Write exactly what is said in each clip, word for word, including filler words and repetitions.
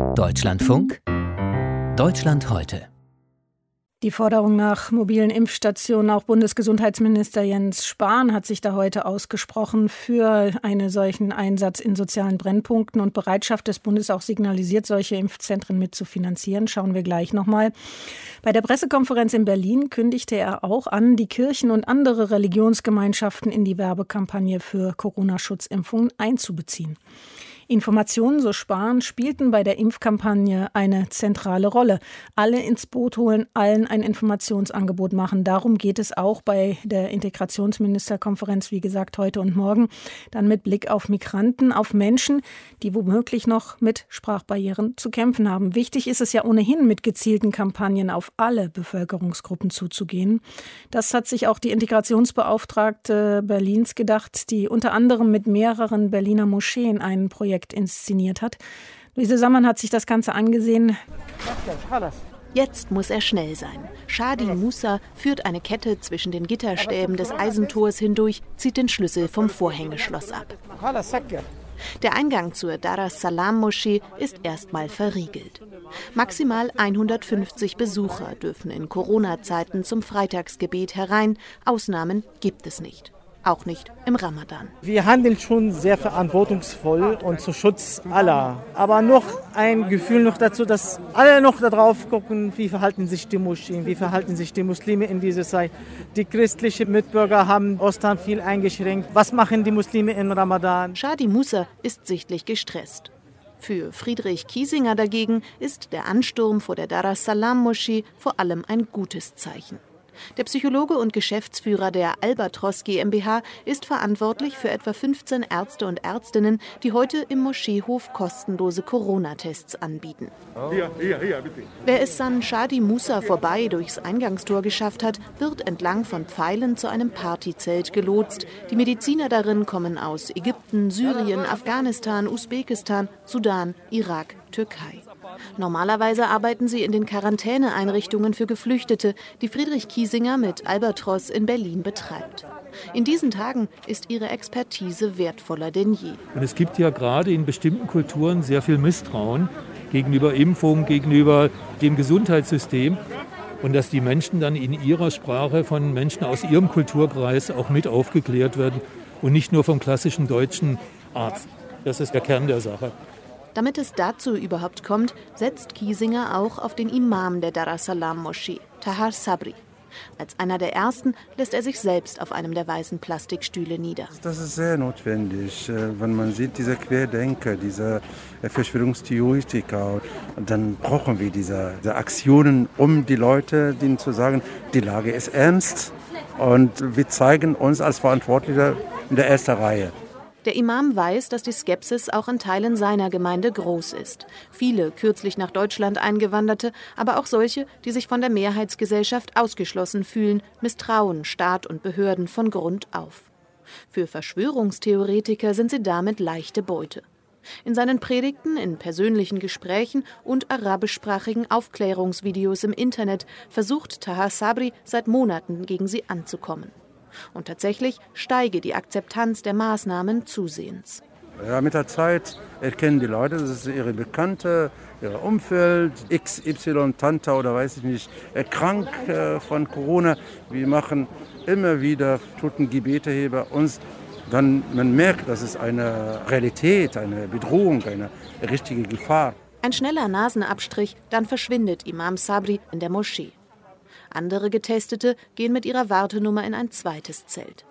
Deutschlandfunk Deutschland heute. Die Forderung nach mobilen Impfstationen, auch Bundesgesundheitsminister Jens Spahn hat sich da heute ausgesprochen für einen solchen Einsatz in sozialen Brennpunkten und Bereitschaft des Bundes auch signalisiert, solche Impfzentren mitzufinanzieren. Schauen wir gleich nochmal. Bei der Pressekonferenz in Berlin kündigte er auch an, die Kirchen und andere Religionsgemeinschaften in die Werbekampagne für Corona-Schutzimpfungen einzubeziehen. Informationen, so Spahn, spielten bei der Impfkampagne eine zentrale Rolle. Alle ins Boot holen, allen ein Informationsangebot machen. Darum geht es auch bei der Integrationsministerkonferenz, wie gesagt, heute und morgen. Dann mit Blick auf Migranten, auf Menschen, die womöglich noch mit Sprachbarrieren zu kämpfen haben. Wichtig ist es ja ohnehin, mit gezielten Kampagnen auf alle Bevölkerungsgruppen zuzugehen. Das hat sich auch die Integrationsbeauftragte Berlins gedacht, die unter anderem mit mehreren Berliner Moscheen ein Projekt inszeniert hat. Luise Sammann hat sich das Ganze angesehen. Jetzt muss er schnell sein. Shadi Musa führt eine Kette zwischen den Gitterstäben des Eisentors hindurch, zieht den Schlüssel vom Vorhängeschloss ab. Der Eingang zur Dar es-Salaam-Moschee ist erstmal verriegelt. Maximal hundertfünfzig Besucher dürfen in Corona-Zeiten zum Freitagsgebet herein. Ausnahmen gibt es nicht. Auch nicht im Ramadan. Wir handeln schon sehr verantwortungsvoll und zum Schutz aller. Aber noch ein Gefühl noch dazu, dass alle noch darauf gucken, wie verhalten sich die Moscheen, wie verhalten sich die Muslime in dieser Zeit. Die christlichen Mitbürger haben Ostern viel eingeschränkt. Was machen die Muslime im Ramadan? Shadi Musa ist sichtlich gestresst. Für Friedrich Kiesinger dagegen ist der Ansturm vor der Dar es-Salaam-Moschee vor allem ein gutes Zeichen. Der Psychologe und Geschäftsführer der Albatros GmbH ist verantwortlich für etwa fünfzehn Ärzte und Ärztinnen, die heute im Moscheehof kostenlose Corona-Tests anbieten. Hier, hier, hier, bitte. Wer es an Shadi Musa vorbei durchs Eingangstor geschafft hat, wird entlang von Pfeilen zu einem Partyzelt gelotst. Die Mediziner darin kommen aus Ägypten, Syrien, Afghanistan, Usbekistan, Sudan, Irak, Türkei. Normalerweise arbeiten sie in den Quarantäneeinrichtungen für Geflüchtete, die Friedrich Kiesinger mit Albatros in Berlin betreibt. In diesen Tagen ist ihre Expertise wertvoller denn je. Und es gibt ja gerade in bestimmten Kulturen sehr viel Misstrauen gegenüber Impfungen, gegenüber dem Gesundheitssystem. Und dass die Menschen dann in ihrer Sprache von Menschen aus ihrem Kulturkreis auch mit aufgeklärt werden und nicht nur vom klassischen deutschen Arzt. Das ist der Kern der Sache. Damit es dazu überhaupt kommt, setzt Kiesinger auch auf den Imam der Dar es-Salaam-Moschee, Tahar Sabri. Als einer der ersten lässt er sich selbst auf einem der weißen Plastikstühle nieder. Das ist sehr notwendig, wenn man sieht, diese Querdenker, diese Verschwörungstheoretiker, dann brauchen wir diese, diese Aktionen, um die Leute, denen zu sagen, die Lage ist ernst und wir zeigen uns als Verantwortliche in der ersten Reihe. Der Imam weiß, dass die Skepsis auch in Teilen seiner Gemeinde groß ist. Viele kürzlich nach Deutschland eingewanderte, aber auch solche, die sich von der Mehrheitsgesellschaft ausgeschlossen fühlen, misstrauen Staat und Behörden von Grund auf. Für Verschwörungstheoretiker sind sie damit leichte Beute. In seinen Predigten, in persönlichen Gesprächen und arabischsprachigen Aufklärungsvideos im Internet versucht Tahar Sabri seit Monaten gegen sie anzukommen. Und tatsächlich steige die Akzeptanz der Maßnahmen zusehends. Ja, mit der Zeit erkennen die Leute, das ist ihre Bekannte, ihr Umfeld, X Y, Tante oder weiß ich nicht, krank äh, von Corona. Wir machen immer wieder Totengebete hier bei uns. Dann man merkt, das ist eine Realität, eine Bedrohung, eine richtige Gefahr. Ein schneller Nasenabstrich, dann verschwindet Imam Sabri in der Moschee. Andere Getestete gehen mit ihrer Wartenummer in ein zweites Zelt.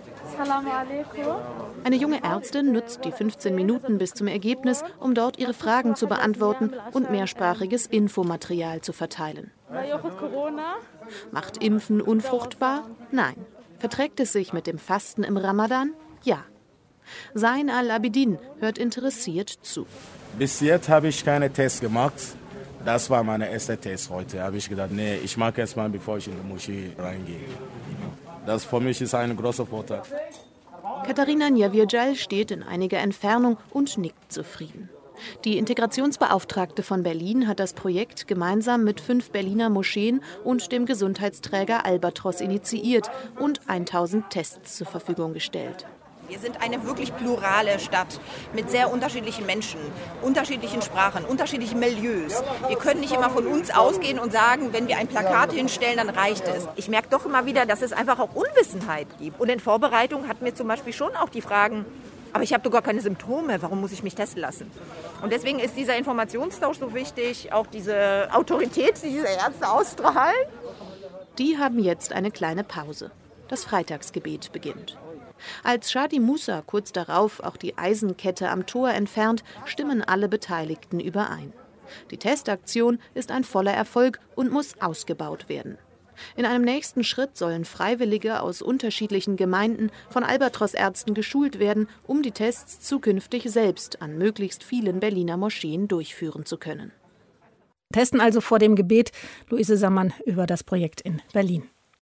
Eine junge Ärztin nutzt die fünfzehn Minuten bis zum Ergebnis, um dort ihre Fragen zu beantworten und mehrsprachiges Infomaterial zu verteilen. Macht Impfen unfruchtbar? Nein. Verträgt es sich mit dem Fasten im Ramadan? Ja. Zain al-Abidin hört interessiert zu. Bis jetzt habe ich keine Tests gemacht. Das war mein erster Test heute. Da habe ich gedacht, nee, ich mag erst mal, bevor ich in die Moschee reingehe. Das für mich ist ein großer Vorteil. Katharina Njavirjal steht in einiger Entfernung und nickt zufrieden. Die Integrationsbeauftragte von Berlin hat das Projekt gemeinsam mit fünf Berliner Moscheen und dem Gesundheitsträger Albatros initiiert und tausend Tests zur Verfügung gestellt. Wir sind eine wirklich plurale Stadt mit sehr unterschiedlichen Menschen, unterschiedlichen Sprachen, unterschiedlichen Milieus. Wir können nicht immer von uns ausgehen und sagen, wenn wir ein Plakat hinstellen, dann reicht es. Ich merke doch immer wieder, dass es einfach auch Unwissenheit gibt. Und in Vorbereitung hatten wir zum Beispiel schon auch die Fragen, aber ich habe doch gar keine Symptome, warum muss ich mich testen lassen? Und deswegen ist dieser Informationstausch so wichtig, auch diese Autorität, die diese Ärzte ausstrahlen. Die haben jetzt eine kleine Pause. Das Freitagsgebet beginnt. Als Shadi Musa kurz darauf auch die Eisenkette am Tor entfernt, stimmen alle Beteiligten überein. Die Testaktion ist ein voller Erfolg und muss ausgebaut werden. In einem nächsten Schritt sollen Freiwillige aus unterschiedlichen Gemeinden von Albatros-Ärzten geschult werden, um die Tests zukünftig selbst an möglichst vielen Berliner Moscheen durchführen zu können. Testen also vor dem Gebet. Luise Sammann über das Projekt in Berlin.